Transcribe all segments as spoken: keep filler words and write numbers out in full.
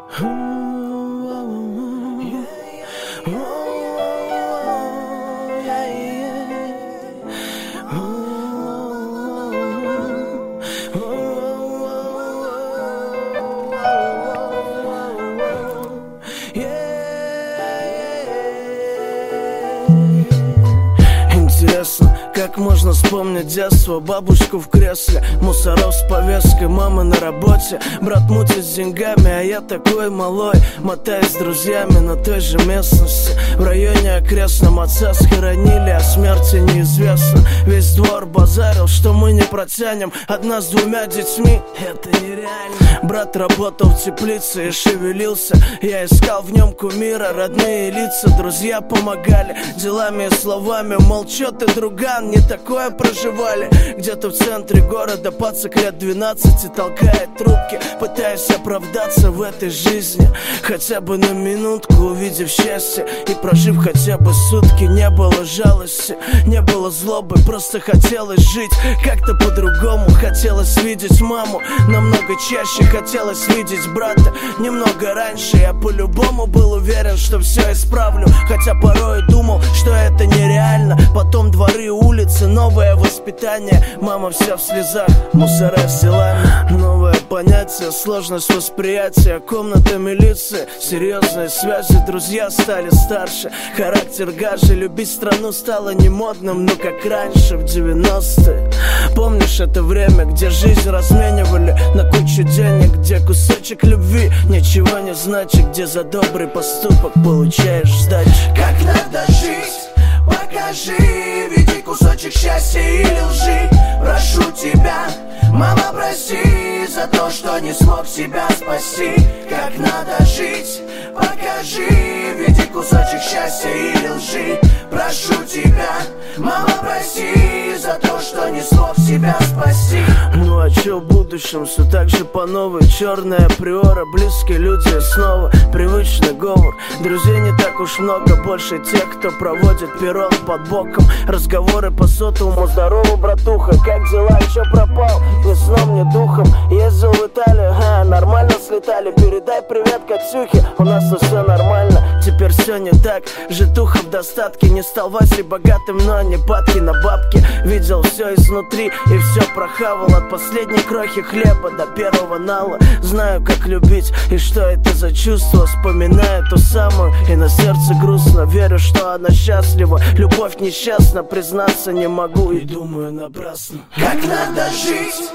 Интересно, как можно вспомнить детство? Бабушку в кресле, мусоров с повесткой, мама на работе, брат мутит с деньгами, а я такой малой, мотаюсь с друзьями на той же местности. В районе окрестном отца схоронили, о смерти неизвестно. Весь двор базарил, что мы не протянем, одна с двумя детьми, это нереально. Брат работал в теплице и шевелился, я искал в нем кумира, родные лица, друзья помогали делами и словами, мол, чё ты, друган, не такое проживали. Где-то в центре города пацак лет двенадцати толкает трубки, пытаясь оправдаться в этой жизни, хотя бы на минутку, увидев счастье и прожив хотя бы сутки. Не было жалости, не было злобы, просто хотелось жить как-то по-другому. Хотелось видеть маму намного чаще, хотелось видеть брата немного раньше. Я по-любому был уверен, что все исправлю, хотя порой думал, что это нереально. Потом дворы, улицы, новое воспитание, мама вся в слезах, мусора с делами. Новое понятие, сложность восприятия, комната милиции, серьезные связи, друзья стали старше, характер гаже, любить страну стало не модным, но как раньше в девяностые. Помнишь это время, где жизнь разменивали на кучу денег, где кусочек любви ничего не значит, где за добрый поступок получаешь сдачу. Как надо жить, покажи, веди кусочек счастья или лжи. Прошу тебя, мама, прости за то, что не смог себя спасти. Как надо жить, покажи, веди кусочек счастья или лжи. Прошу тебя, мама, прости за то, что не смог себя спасти. Ну а чё в будущем? Все так же по новой, черная приора, близкие люди снова, привычный говор. Друзей не так уж много, больше тех, кто проводит перрон под боком. Разговоры по сотовому, здорово, братуха, как дела, чё пропал? Ни сном, ни духом, ездил в Италию, ха, нормально слетали. Передай привет Катюхе, у нас тут все нормально. Теперь все не так, житуха в достатке. Не стал Васей богатым, но не падки на бабки. Видел все изнутри и все прохавал, от последней крохи хлеба до первого нала. Знаю, как любить и что это за чувство. Вспоминаю ту самую и на сердце грустно. Верю, что она счастлива, любовь несчастна, признаться не могу и думаю напрасно. Как надо жить,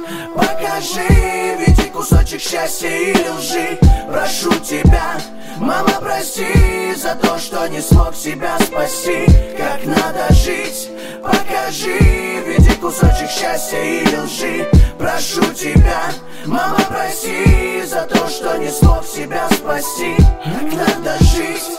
покажи, веди кусочек счастья или лжи. Прошу тебя, мама, прости за то, что не смог себя спасти. Как надо жить, покажи, веди кусочек счастья или лжи. Прошу тебя, мама, прости за то, что не смог себя спасти. Как надо жить,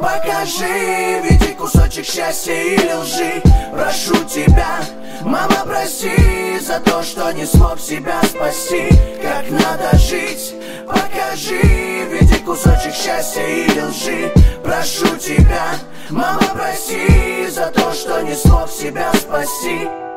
покажи, веди кусочек счастья или лжи. Прошу тебя, мама, прости за то, что не смог себя спасти. Как надо жить, покажи, веди кусочек счастья или лжи. Прошу тебя, мама, прости за то, что не смог себя спасти.